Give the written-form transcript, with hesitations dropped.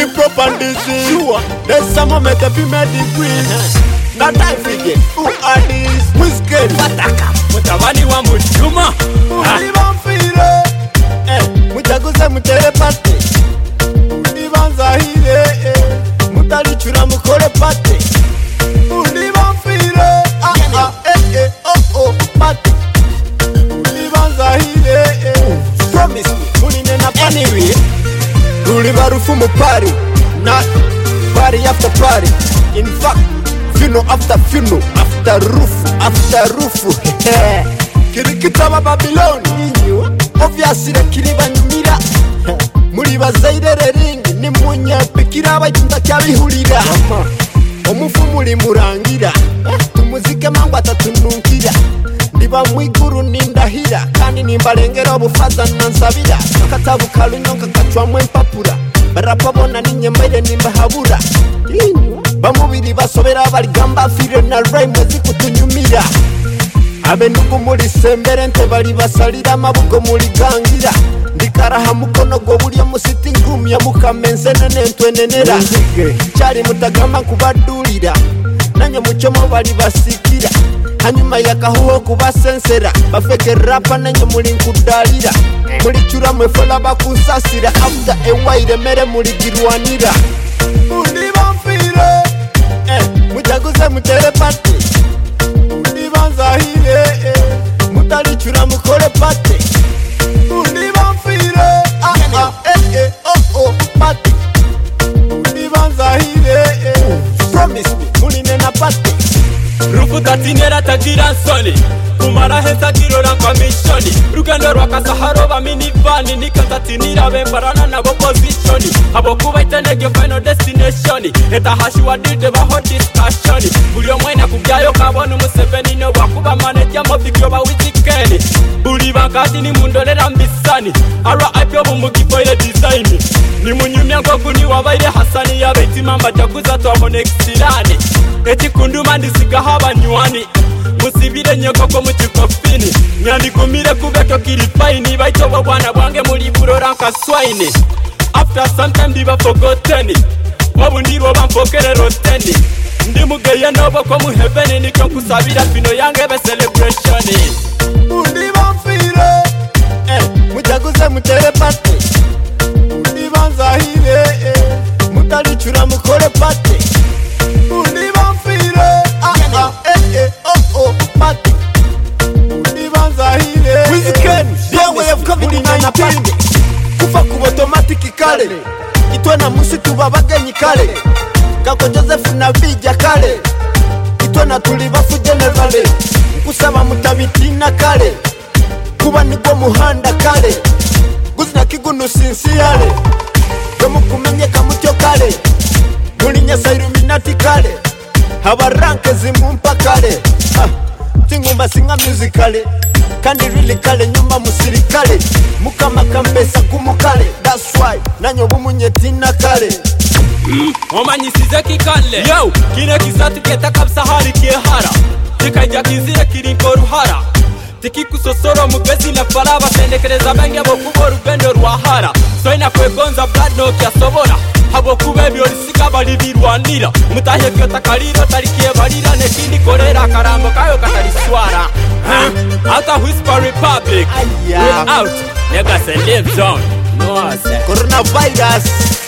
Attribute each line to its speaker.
Speaker 1: the proper and this is sure. There's some moment to be made degrees. Not I forget. Who are these? Whiskey.
Speaker 2: Wataka mutabani wa Mujuma.
Speaker 1: Ulibanfire mutaguze mutelepate. Ulibanzahire mutalichura mukole pate. Ulibanfire oh pate. Ulibanzahire promise me mulinena anyway. Ulibarufu mu party, not party after party. In fact, funeral after funeral, after roof. Kirikitaba Babylon, obviously kiriba nyumira. Muri bazaire ring ni munya pikira abayunda cyabihurira. Omufu muri murangira, tumuzike mangwa atatununkira. Ndiba mwiguru nindahira, kandi nimbalengera obufaza nansabira. Akatabu kalunyonka kacwamwe empapura. Barapabona ninyemere nimbahabura. Bamubiri basobera baligamba fire na rhyme zikutunyumira. Abenugu muri sembere nte bali basalira amabugo muri gangira. Ndikaraha mukono go buri mu sitting room ya mukamense nentwenenera. Cyari mutagama kubadurira. Nanye mucyomo bali basikira. Hanyuma yakahuho kubasensera. Bafeke rapa nanye muri nkudalira. Muri cyura mwefola bakusasira. After a while mere muri girwanira. Ulibanfire mutaguze mutelepate. Ulibanzahire mutalichura mukole pate. Ulibanfire oh pate. Ulibanzahire promise me mulinena pate.
Speaker 2: Rufu tatinera tagira nsoni kumara heza kirora kwa mishoni. Rugendo rwakasaharo ba minivani nikatatinira bembarana na opposition. Abo kuba itenege final destination. Eta hashiwa dite ba hot discussion. Bulyo mwena kubyayo kabona Museveni no bakuba manager mo bigyo ba wizikeni. Buli bakati ni mundolera mbisani. RIP obu mugifoile design. Ni munyumya ngo kuni wabaire Hasani yabeti mamba jaguza twabone exilani. Eti kunduma ndisiga haba nywani. Musibire nyoko ko mukikofini. Nyandikumire kubeto kirifaini. Baito bwana bwange muri burora nkaswaine. After some time diba forgotten. Wabu ndiro bamfokere roteni. Ndi mugeye nobo ko mu heaven nikyo kusabira fino yange be celebration.
Speaker 1: Ulibanfire mutaguze mutelepate. Ulibanzahire mutalichura mukole pate. Ulibanfire oh pate. Ulibanzahire their way of COVID-19. Kufa ku automatic kale. Itwe na musi tubabagenyi kale. Kako Joseph na bijja kale. Itwe na tulibafu generale. Kusaba mutabitina kale. Kuba niko muhanda kale. Guzina kigunu sincere. Tomukumenye kamutyo kale. Mulinya Illuminati kale. Haba ranke zimumpa kale. Tingumba singa musicale. Kandi really kale nyuma musirikale. Mukama kambesa kumukale. That's why nanyo bumunyetina kale.
Speaker 2: Omanyisize kikale. Yo, kine kisatu keta kapsa hari kihara. Tikajya kizire kirinko ruhara. Tiki kusosoro mugezi na faraba. Sendekereza benge abo kubo rugendo rwahara. So ina kwegonza blood no kyasobora. Habo kube byorisika bali birwanira. Mutahe kyota kaliro tarikiye balira. Nekindi korera karambo kayo katariswara. Outer Whisper Republic. We're out. Niggas and live zone. No, I say.
Speaker 1: Coronavirus.